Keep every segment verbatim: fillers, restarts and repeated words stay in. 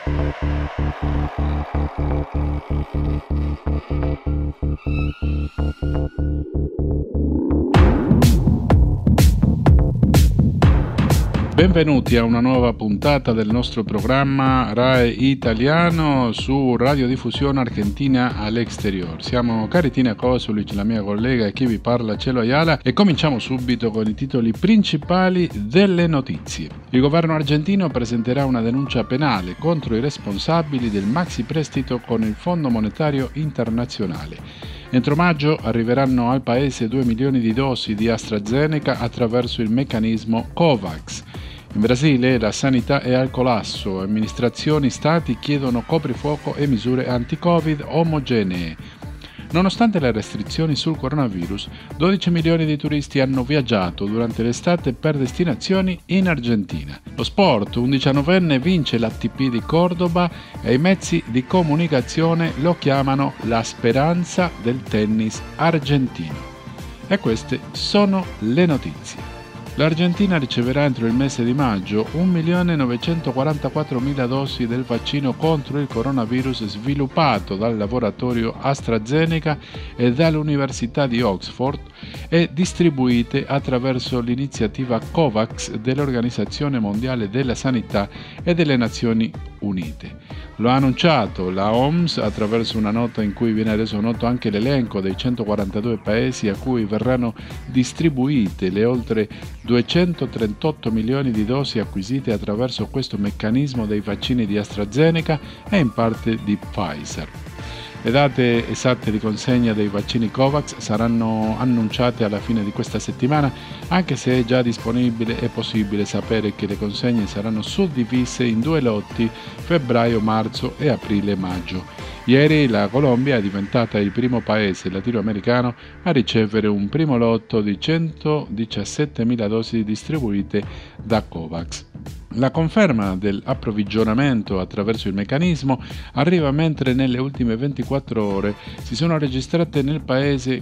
Benvenuti a una nuova puntata del nostro programma RAI Italiano su Radiodiffusione Argentina all'Exterior. Siamo Caritina Kosulic, la mia collega, e chi vi parla Cielo Ayala, e cominciamo subito con i titoli principali delle notizie. Il governo argentino presenterà una denuncia penale contro i responsabili del maxi prestito con il Fondo Monetario Internazionale. Entro maggio arriveranno al paese due milioni di dosi di AstraZeneca attraverso il meccanismo COVAX. In Brasile la sanità è al collasso, amministrazioni e stati chiedono coprifuoco e misure anti-Covid omogenee. Nonostante le restrizioni sul coronavirus, dodici milioni di turisti hanno viaggiato durante l'estate per destinazioni in Argentina. Lo sport, un diciannovenne vince l'A T P di Cordoba e i mezzi di comunicazione lo chiamano la speranza del tennis argentino. E queste sono le notizie. L'Argentina riceverà entro il mese di maggio un milione novecentoquarantaquattromila dosi del vaccino contro il coronavirus sviluppato dal laboratorio AstraZeneca e dall'Università di Oxford e distribuite attraverso l'iniziativa COVAX dell'Organizzazione Mondiale della Sanità e delle Nazioni Unite. Lo ha annunciato la O M S attraverso una nota in cui viene reso noto anche l'elenco dei centoquarantadue paesi a cui verranno distribuite le oltre duecentotrentotto milioni di dosi acquisite attraverso questo meccanismo dei vaccini di AstraZeneca e in parte di Pfizer. Le date esatte di consegna dei vaccini COVAX saranno annunciate alla fine di questa settimana, anche se è già disponibile e possibile sapere che le consegne saranno suddivise in due lotti, febbraio, marzo e aprile-maggio. Ieri la Colombia è diventata il primo paese latinoamericano a ricevere un primo lotto di centodiciassettemila dosi distribuite da COVAX. La conferma dell'approvvigionamento attraverso il meccanismo arriva mentre nelle ultime ventiquattro ore si sono registrate nel paese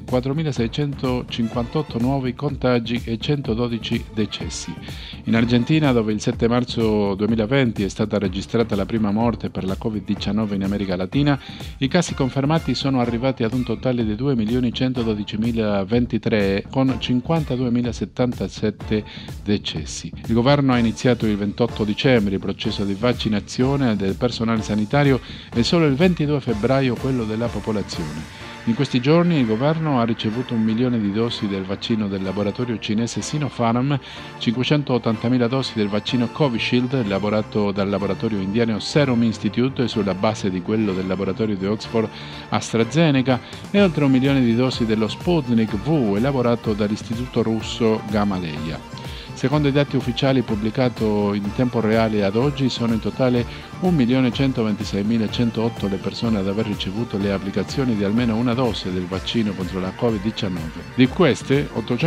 quattromilaseicentocinquantotto nuovi contagi e centododici decessi. In Argentina, dove il sette marzo duemilaventi è stata registrata la prima morte per la covid diciannove in America Latina, i casi confermati sono arrivati ad un totale di due milioni centododicimilaventitré con cinquantaduemilasettantasette decessi. Il governo ha iniziato il ventotto dicembre il processo di vaccinazione del personale sanitario e solo il ventidue febbraio quello della popolazione. In questi giorni il governo ha ricevuto un milione di dosi del vaccino del laboratorio cinese Sinopharm, cinquecentottantamila dosi del vaccino Covishield elaborato dal laboratorio indiano Serum Institute sulla base di quello del laboratorio di Oxford AstraZeneca e oltre un milione di dosi dello Sputnik V elaborato dall'istituto russo Gamaleya. Secondo i dati ufficiali pubblicati in tempo reale ad oggi, sono in totale un milione centoventiseimilacentotto le persone ad aver ricevuto le applicazioni di almeno una dose del vaccino contro la covid diciannove. Di queste,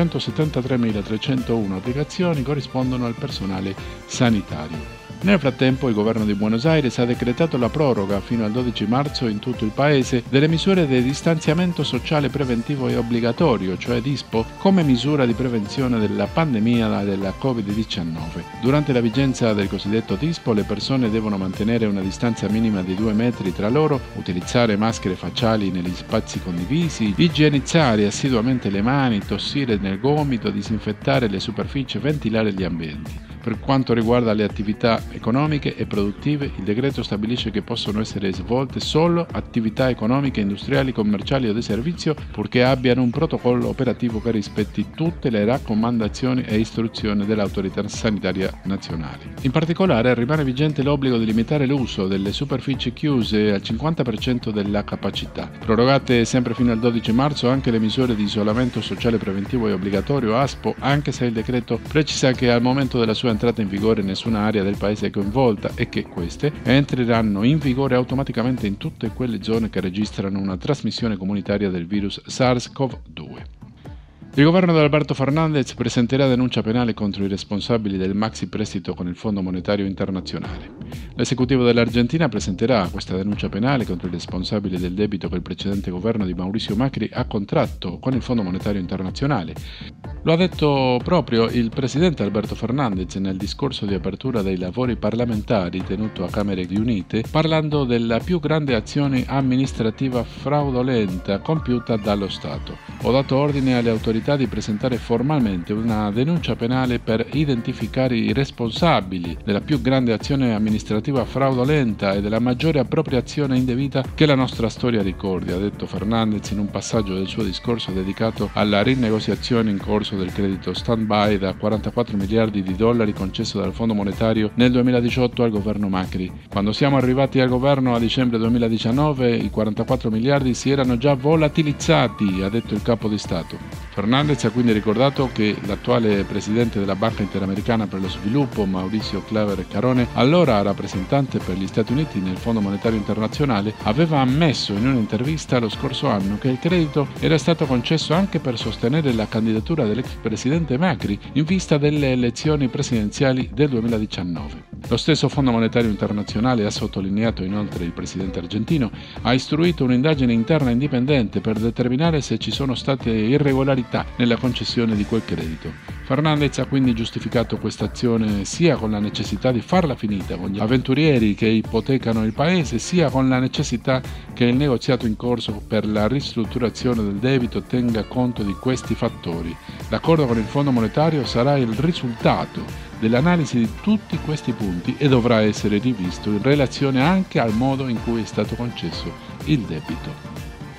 ottocentosettantatremilatrecentouno applicazioni corrispondono al personale sanitario. Nel frattempo il governo di Buenos Aires ha decretato la proroga fino al dodici marzo in tutto il paese delle misure di distanziamento sociale preventivo e obbligatorio, cioè DISPO, come misura di prevenzione della pandemia della covid diciannove. Durante la vigenza del cosiddetto DISPO le persone devono mantenere una distanza minima di due metri tra loro, utilizzare maschere facciali negli spazi condivisi, igienizzare assiduamente le mani, tossire nel gomito, disinfettare le superfici e ventilare gli ambienti. Per quanto riguarda le attività economiche e produttive, il decreto stabilisce che possono essere svolte solo attività economiche, industriali, commerciali o di servizio, purché abbiano un protocollo operativo che rispetti tutte le raccomandazioni e istruzioni dell'autorità sanitaria nazionale. In particolare rimane vigente l'obbligo di limitare l'uso delle superfici chiuse al cinquanta per cento della capacità. Prorogate sempre fino al dodici marzo anche le misure di isolamento sociale preventivo e obbligatorio A S P O, anche se il decreto precisa che al momento della sua entrata in vigore nessuna area del paese è coinvolta e che queste entreranno in vigore automaticamente in tutte quelle zone che registrano una trasmissione comunitaria del virus SARS-CoV due. Il governo di Alberto Fernández presenterà denuncia penale contro i responsabili del maxi prestito con il Fondo Monetario Internazionale. L'esecutivo dell'Argentina presenterà questa denuncia penale contro i responsabili del debito che il precedente governo di Mauricio Macri ha contratto con il Fondo Monetario Internazionale. Lo ha detto proprio il presidente Alberto Fernández nel discorso di apertura dei lavori parlamentari tenuto a Camere riunite, parlando della più grande azione amministrativa fraudolenta compiuta dallo Stato. Ho dato ordine alle autorità di presentare formalmente una denuncia penale per identificare i responsabili della più grande azione amministrativa fraudolenta e della maggiore appropriazione indebita che la nostra storia ricordi, ha detto Fernández in un passaggio del suo discorso dedicato alla rinegoziazione in corso del credito stand-by da quarantaquattro miliardi di dollari concesso dal Fondo Monetario nel duemiladiciotto al governo Macri. Quando siamo arrivati al governo a dicembre duemiladiciannove, i quarantaquattro miliardi si erano già volatilizzati, ha detto il capo di Stato. Fernández ha quindi ricordato che l'attuale presidente della Banca Interamericana per lo Sviluppo, Mauricio Claver Carone, allora rappresentante per gli Stati Uniti nel Fondo Monetario Internazionale, aveva ammesso in un'intervista lo scorso anno che il credito era stato concesso anche per sostenere la candidatura dell'ex presidente Macri in vista delle elezioni presidenziali del duemiladiciannove. Lo stesso Fondo Monetario Internazionale, ha sottolineato inoltre il presidente argentino, ha istruito un'indagine interna indipendente per determinare se ci sono state irregolarità nella concessione di quel credito. Fernández ha quindi giustificato questa azione sia con la necessità di farla finita con gli avventurieri che ipotecano il paese, sia con la necessità che il negoziato in corso per la ristrutturazione del debito tenga conto di questi fattori. L'accordo con il Fondo Monetario sarà il risultato dell'analisi di tutti questi punti e dovrà essere rivisto in relazione anche al modo in cui è stato concesso il debito.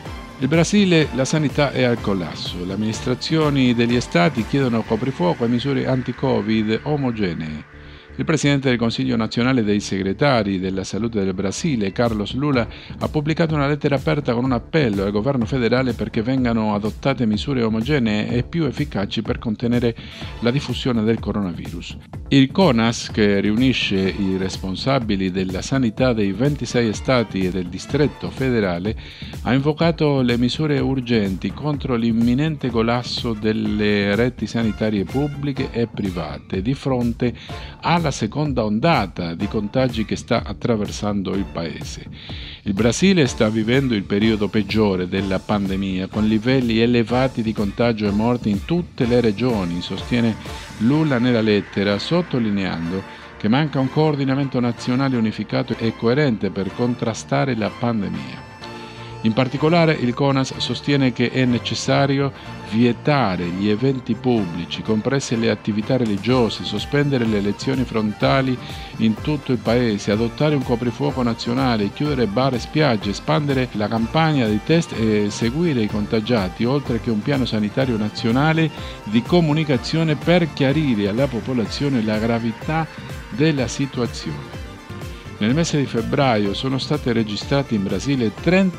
Il Brasile, la sanità è al collasso. Le amministrazioni degli stati chiedono coprifuoco e misure anti-Covid omogenee. Il presidente del Consiglio nazionale dei segretari della salute del Brasile, Carlos Lula, ha pubblicato una lettera aperta con un appello al governo federale perché vengano adottate misure omogenee e più efficaci per contenere la diffusione del coronavirus. Il CONAS, che riunisce i responsabili della sanità dei ventisei stati e del distretto federale, ha invocato le misure urgenti contro l'imminente collasso delle reti sanitarie pubbliche e private di fronte alla la seconda ondata di contagi che sta attraversando il paese. Il Brasile sta vivendo il periodo peggiore della pandemia, con livelli elevati di contagio e morti in tutte le regioni, sostiene Lula nella lettera, sottolineando che manca un coordinamento nazionale unificato e coerente per contrastare la pandemia. In particolare il CONAS sostiene che è necessario vietare gli eventi pubblici, comprese le attività religiose, sospendere le lezioni frontali in tutto il paese, adottare un coprifuoco nazionale, chiudere bar e spiagge, espandere la campagna di test e seguire i contagiati, oltre che un piano sanitario nazionale di comunicazione per chiarire alla popolazione la gravità della situazione. Nel mese di febbraio sono state registrate in Brasile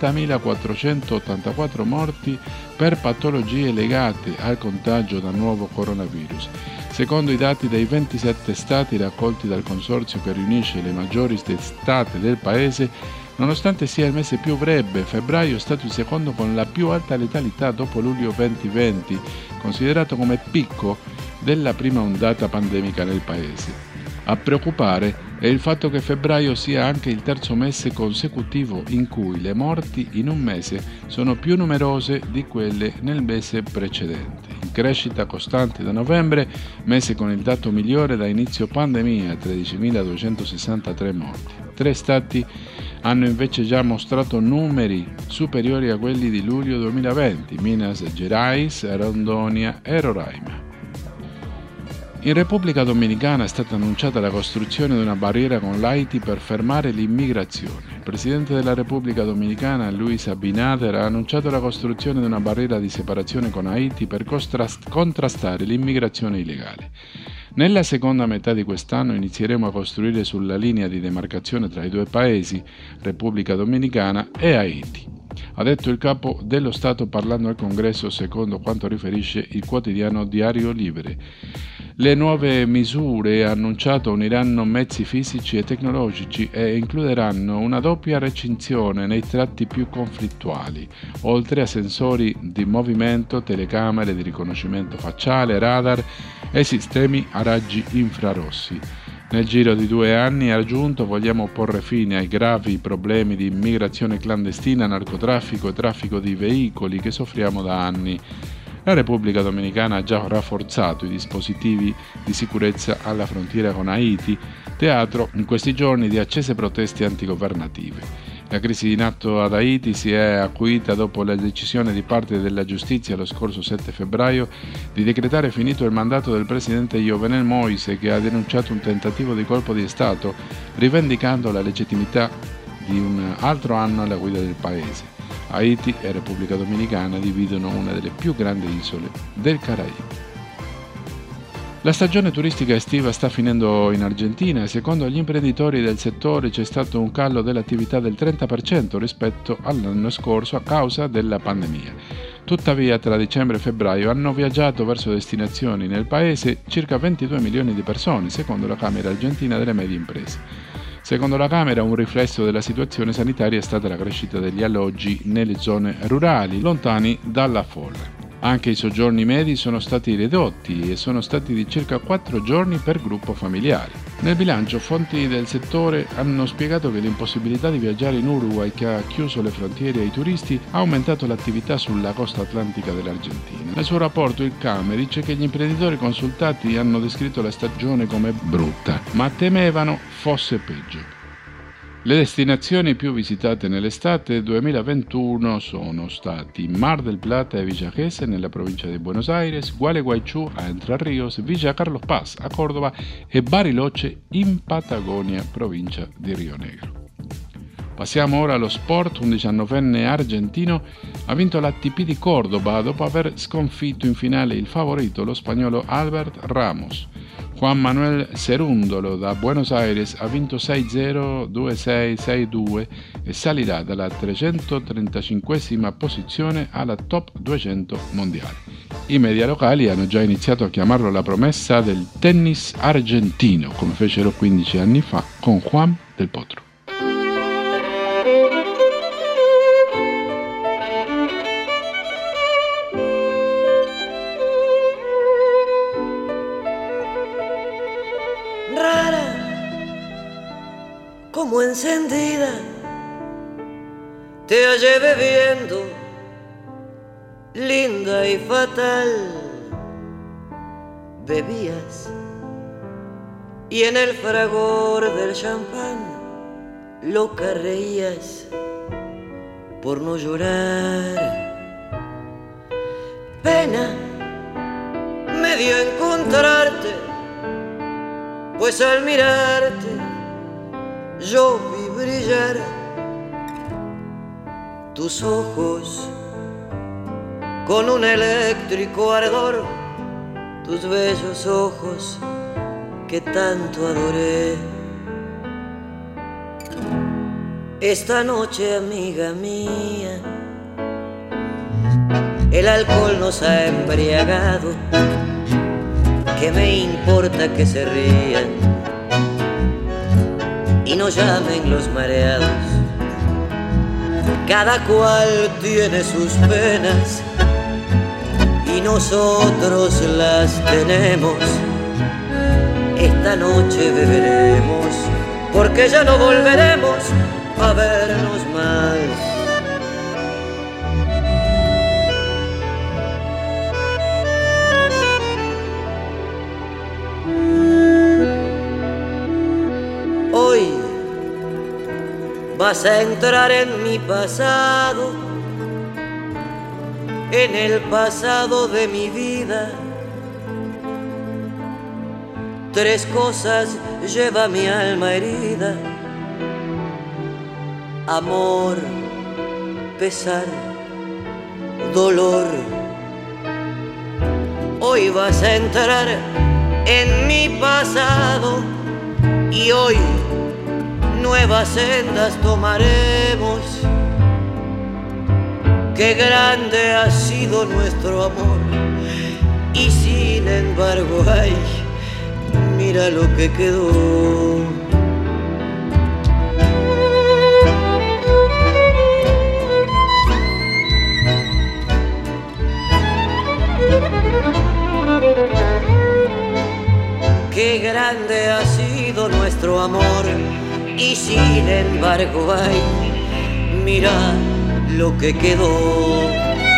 trentamilaquattrocentottantaquattro morti per patologie legate al contagio da nuovo coronavirus. Secondo i dati dei ventisette stati raccolti dal consorzio che riunisce le maggiori testate del paese, nonostante sia il mese più breve, febbraio è stato il secondo con la più alta letalità dopo luglio duemilaventi, considerato come picco della prima ondata pandemica nel paese. A preoccupare è il fatto che febbraio sia anche il terzo mese consecutivo in cui le morti in un mese sono più numerose di quelle nel mese precedente. In crescita costante da novembre, mese con il dato migliore da inizio pandemia, tredicimiladuecentosessantatré morti. Tre stati hanno invece già mostrato numeri superiori a quelli di luglio duemilaventi, Minas Gerais, Rondônia e Roraima. In Repubblica Dominicana è stata annunciata la costruzione di una barriera con l'Haiti per fermare l'immigrazione. Il presidente della Repubblica Dominicana, Luis Abinader, ha annunciato la costruzione di una barriera di separazione con Haiti per contrastare l'immigrazione illegale. Nella seconda metà di quest'anno inizieremo a costruire sulla linea di demarcazione tra i due paesi, Repubblica Dominicana e Haiti, ha detto il capo dello Stato parlando al Congresso, secondo quanto riferisce il quotidiano Diario Libere. Le nuove misure, annunciato, uniranno mezzi fisici e tecnologici e includeranno una doppia recinzione nei tratti più conflittuali, oltre a sensori di movimento, telecamere di riconoscimento facciale, radar e sistemi a raggi infrarossi. Nel giro di due anni, ha aggiunto, vogliamo porre fine ai gravi problemi di immigrazione clandestina, narcotraffico e traffico di veicoli che soffriamo da anni. La Repubblica Dominicana ha già rafforzato i dispositivi di sicurezza alla frontiera con Haiti, teatro in questi giorni di accese proteste antigovernative. La crisi in atto ad Haiti si è acuita dopo la decisione di parte della giustizia lo scorso sette febbraio di decretare finito il mandato del presidente Jovenel Moïse, che ha denunciato un tentativo di colpo di Stato, rivendicando la legittimità di un altro anno alla guida del paese. Haiti e Repubblica Dominicana dividono una delle più grandi isole del Caraibi. La stagione turistica estiva sta finendo in Argentina e secondo gli imprenditori del settore c'è stato un calo dell'attività del trenta per cento rispetto all'anno scorso a causa della pandemia. Tuttavia, tra dicembre e febbraio hanno viaggiato verso destinazioni nel paese circa ventidue milioni di persone, secondo la Camera Argentina delle Medie Imprese. Secondo la Camera, un riflesso della situazione sanitaria è stata la crescita degli alloggi nelle zone rurali, lontani dalla folla. Anche i soggiorni medi sono stati ridotti e sono stati di circa quattro giorni per gruppo familiare. Nel bilancio, fonti del settore hanno spiegato che l'impossibilità di viaggiare in Uruguay, che ha chiuso le frontiere ai turisti, ha aumentato l'attività sulla costa atlantica dell'Argentina. Nel suo rapporto il C A M E dice che gli imprenditori consultati hanno descritto la stagione come brutta, ma temevano fosse peggio. Le destinazioni più visitate nell'estate duemilaventuno sono stati Mar del Plata e Villa Gesell nella provincia di Buenos Aires, Gualeguaychú a Entre Ríos, Villa Carlos Paz a Córdoba e Bariloche in Patagonia, provincia di Rio Negro. Passiamo ora allo sport. Un diciannovenne argentino ha vinto l'A T P di Cordoba dopo aver sconfitto in finale il favorito, lo spagnolo Albert Ramos. Juan Manuel Cerúndolo da Buenos Aires ha vinto sei zero, due sei, sei due e salirà dalla trecentotrentacinquesima posizione alla top duecento mondiale. I media locali hanno già iniziato a chiamarlo la promessa del tennis argentino, come fecero quindici anni fa con Juan del Potro. Como encendida te hallé bebiendo, linda y fatal. Bebías y en el fragor del champán loca reías por no llorar. Pena me dio encontrarte, pues al mirarte yo vi brillar tus ojos con un eléctrico ardor, tus bellos ojos que tanto adoré. Esta noche, amiga mía, el alcohol nos ha embriagado. ¿Qué me importa que se rían y no llamen los mareados? Cada cual tiene sus penas y nosotros las tenemos. Esta noche beberemos porque ya no volveremos a vernos más. Hoy vas a entrar en mi pasado, en el pasado de mi vida. Tres cosas lleva mi alma herida: amor, pesar, dolor. Hoy vas a entrar en mi pasado y hoy nuevas sendas tomaremos. Qué grande ha sido nuestro amor y sin embargo, ay, mira lo que quedó. Qué grande ha sido y sin embargo, ay, mira lo que quedó.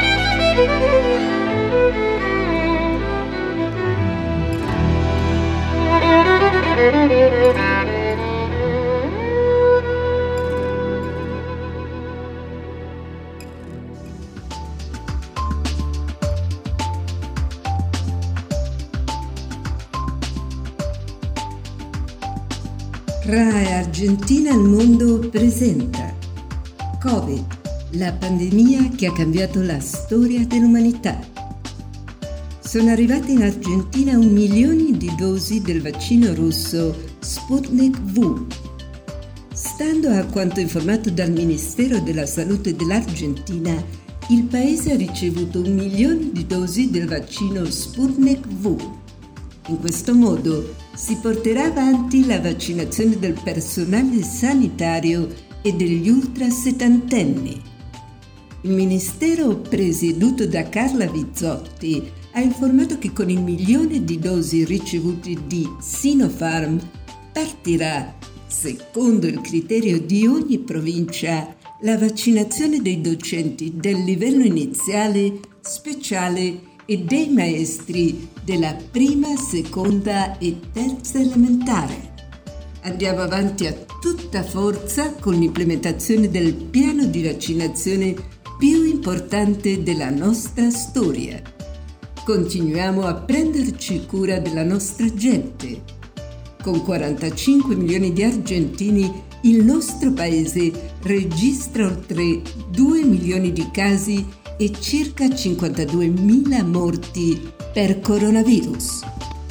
RAI Argentina al Mondo presenta Covid, la pandemia che ha cambiato la storia dell'umanità. Sono arrivate in Argentina un milione di dosi del vaccino russo Sputnik V. Stando a quanto informato dal Ministero della Salute dell'Argentina, il paese ha ricevuto un milione di dosi del vaccino Sputnik V. In questo modo si porterà avanti la vaccinazione del personale sanitario e degli ultrasettantenni. Il Ministero, presieduto da Carla Bizzotti, ha informato che con il milione di dosi ricevuti di Sinopharm partirà, secondo il criterio di ogni provincia, la vaccinazione dei docenti del livello iniziale, speciale e dei maestri della prima, seconda e terza elementare. Andiamo avanti a tutta forza con l'implementazione del piano di vaccinazione più importante della nostra storia. Continuiamo a prenderci cura della nostra gente. Con quarantacinque milioni di argentini, il nostro paese registra oltre due milioni di casi e circa cinquantaduemila morti per coronavirus.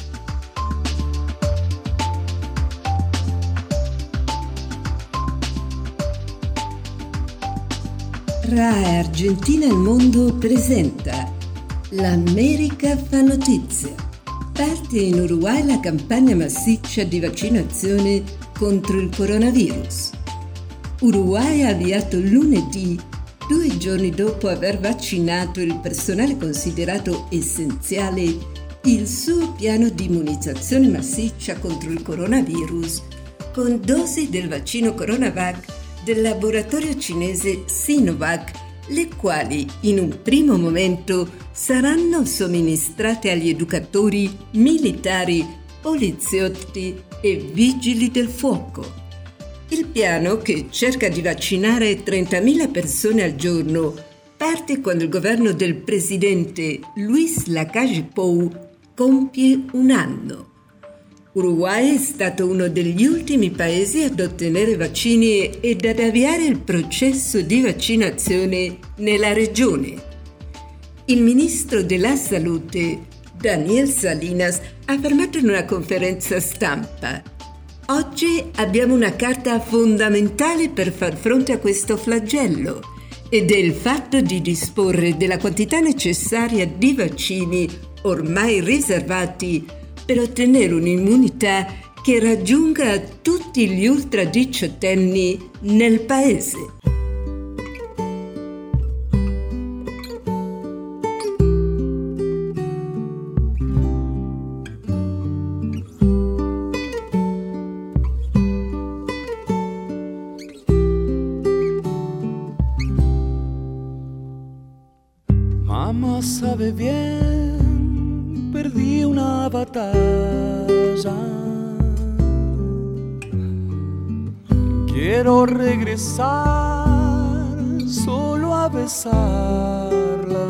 RAI Argentina al Mondo presenta L'America fa notizia. Parte in Uruguay la campagna massiccia di vaccinazione contro il coronavirus. Uruguay ha avviato lunedì, due giorni dopo aver vaccinato il personale considerato essenziale, il suo piano di immunizzazione massiccia contro il coronavirus con dosi del vaccino Coronavac del laboratorio cinese Sinovac, le quali in un primo momento saranno somministrate agli educatori, militari, poliziotti e vigili del fuoco. Il piano, che cerca di vaccinare trentamila persone al giorno, parte quando il governo del presidente Luis Lacalle Pou compie un anno. Uruguay è stato uno degli ultimi paesi ad ottenere vaccini ed ad avviare il processo di vaccinazione nella regione. Il ministro della Salute, Daniel Salinas, ha affermato in una conferenza stampa: oggi abbiamo una carta fondamentale per far fronte a questo flagello ed è il fatto di disporre della quantità necessaria di vaccini ormai riservati per ottenere un'immunità che raggiunga tutti gli ultradiciottenni nel paese. Mamá sabe bien, perdí una batalla. Quiero regresar solo a besarla.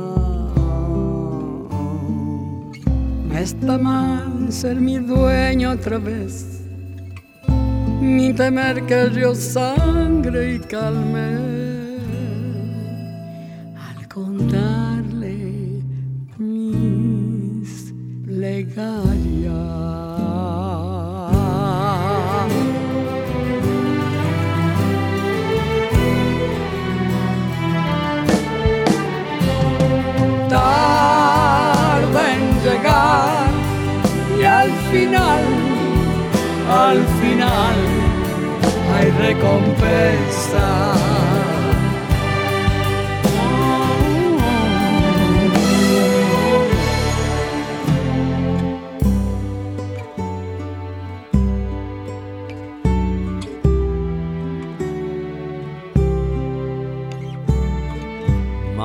Está mal ser mi dueño otra vez, ni temer que yo sangre y calme al contarle mis plegarias. Tarda en llegar y al final, al final hay recompensa.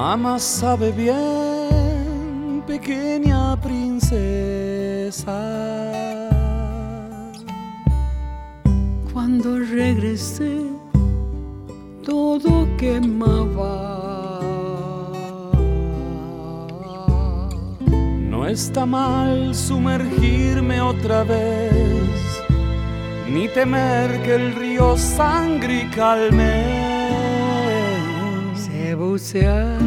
Mamá sabe bien, pequeña princesa. Cuando regresé, todo quemaba. No está mal sumergirme otra vez, ni temer que el río sangre calme. Sé bucear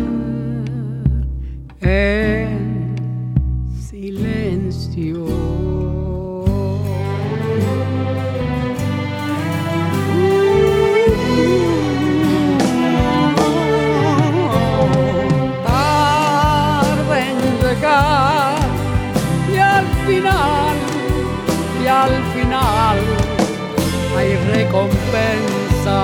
en silencio. Y al final, y al final hay recompensa.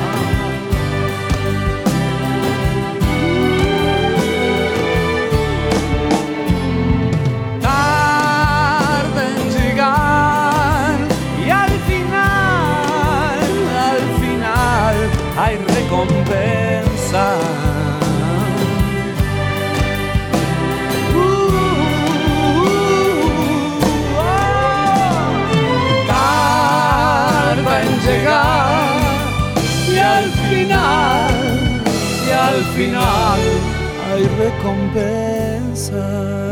Tarde en llegar y al final, al final hay recompensa. Y al final, y al final hay recompensa.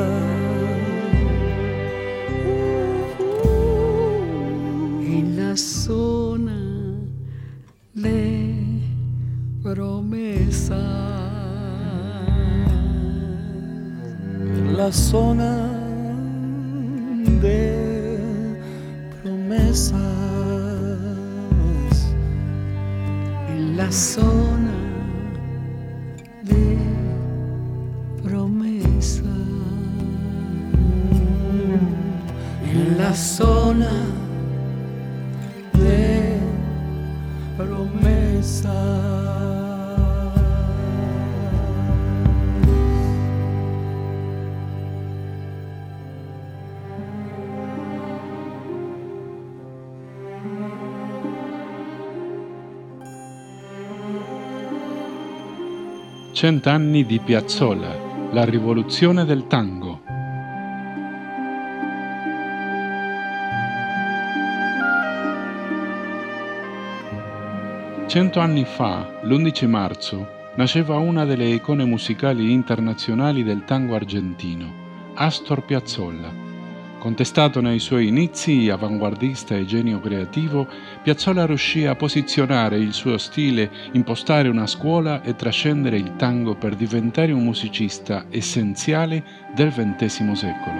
En la zona de promesa. En la zona de promesa. La zona de promesa. En la zona de promesa. Cent'anni di Piazzolla, la rivoluzione del tango. Cento anni fa, l'undici marzo, nasceva una delle icone musicali internazionali del tango argentino, Astor Piazzolla. Contestato nei suoi inizi, avanguardista e genio creativo, Piazzolla riuscì a posizionare il suo stile, impostare una scuola e trascendere il tango per diventare un musicista essenziale del ventesimo secolo.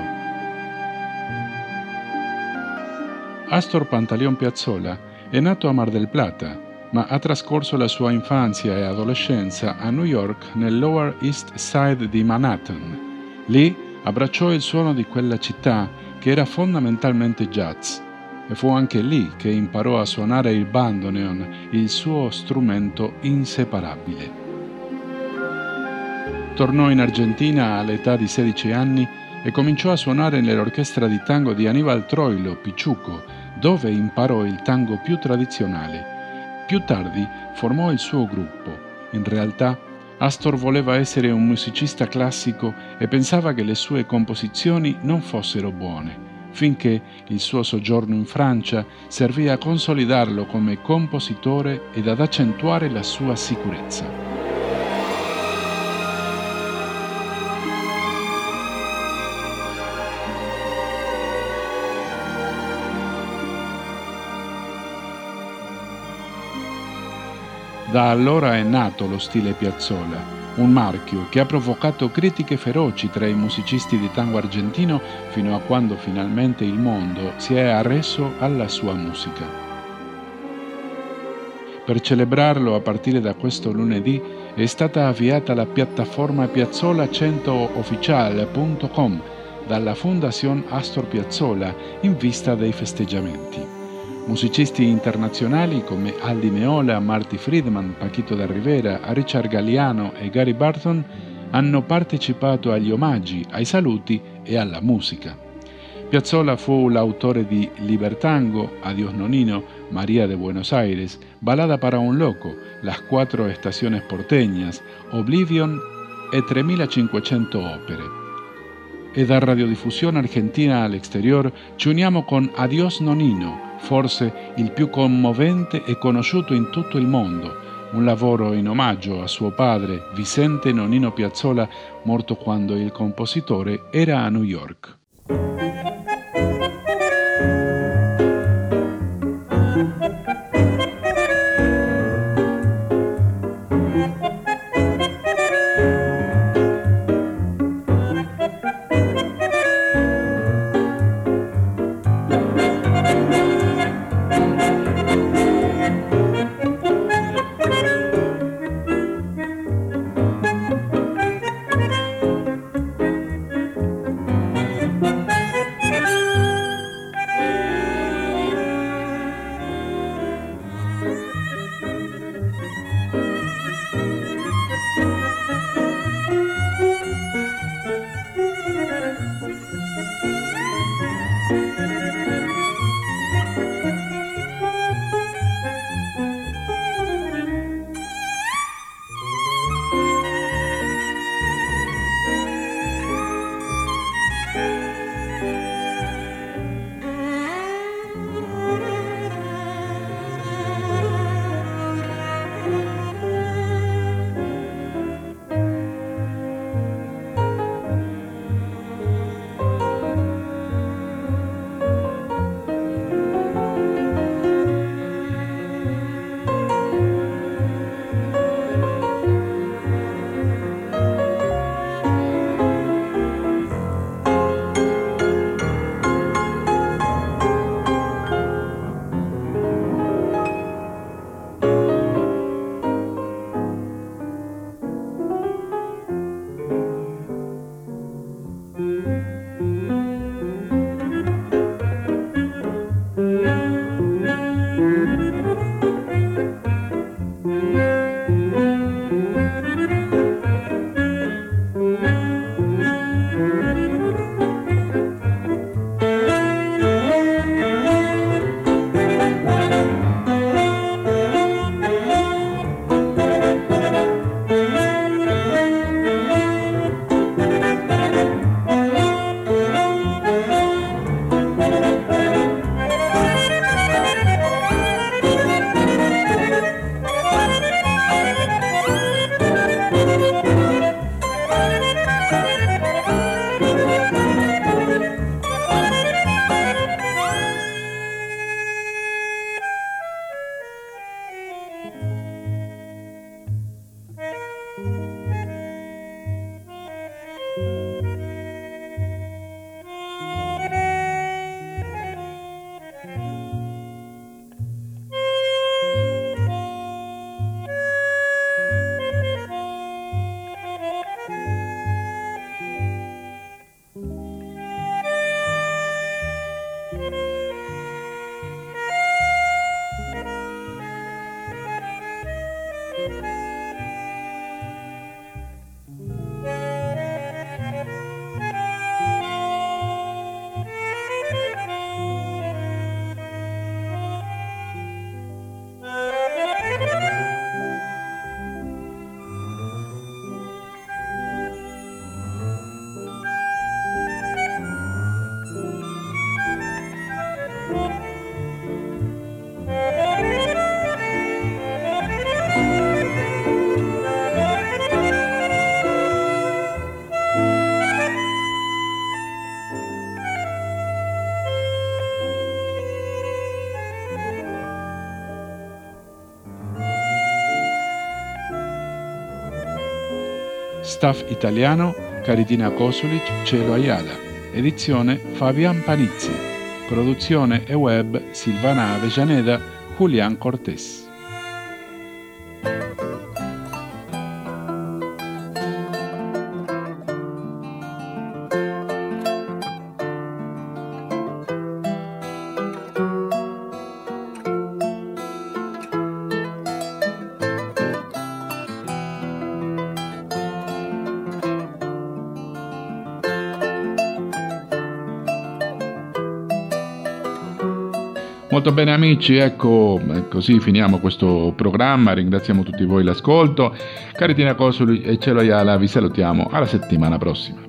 Astor Pantaleón Piazzolla è nato a Mar del Plata, ma ha trascorso la sua infanzia e adolescenza a New York nel Lower East Side di Manhattan. Lì abbracciò il suono di quella città che era fondamentalmente jazz, e fu anche lì che imparò a suonare il bandoneon, il suo strumento inseparabile. Tornò in Argentina all'età di sedici anni e cominciò a suonare nell'orchestra di tango di Aníbal Troilo, Pichuco, dove imparò il tango più tradizionale. Più tardi formò il suo gruppo. In realtà Astor voleva essere un musicista classico e pensava che le sue composizioni non fossero buone, finché il suo soggiorno in Francia servì a consolidarlo come compositore ed ad accentuare la sua sicurezza. Da allora è nato lo stile Piazzolla, un marchio che ha provocato critiche feroci tra i musicisti di tango argentino fino a quando finalmente il mondo si è arreso alla sua musica. Per celebrarlo, a partire da questo lunedì, è stata avviata la piattaforma piazzolla cento official punto com dalla Fondazione Astor Piazzolla in vista dei festeggiamenti. Musicisti internazionali come Aldi Meola, Marty Friedman, Paquito de Rivera, Richard Galliano e Gary Burton hanno partecipato agli omaggi, ai saluti e alla musica. Piazzolla fu l'autore di Libertango, Adiós Nonino, María de Buenos Aires, Balada para un Loco, Las Cuatro Estaciones Porteñas, Oblivion e tremilacinquecento opere. E da Radiodiffusione Argentina all'Exterior ci uniamo con Adiós Nonino, forse il più commovente e conosciuto in tutto il mondo, un lavoro in omaggio a suo padre Vicente Nonino Piazzolla, morto quando il compositore era a New York. Staff italiano Caritina Kosulic, Cielo Ayala. Edizione Fabian Panizzi. Produzione e web Silvana Avellaneda, Julián Cortés. Molto bene amici, ecco, così finiamo questo programma, ringraziamo tutti voi l'ascolto. Cari Tina Cosoli e Cielo Ayala, vi salutiamo alla settimana prossima.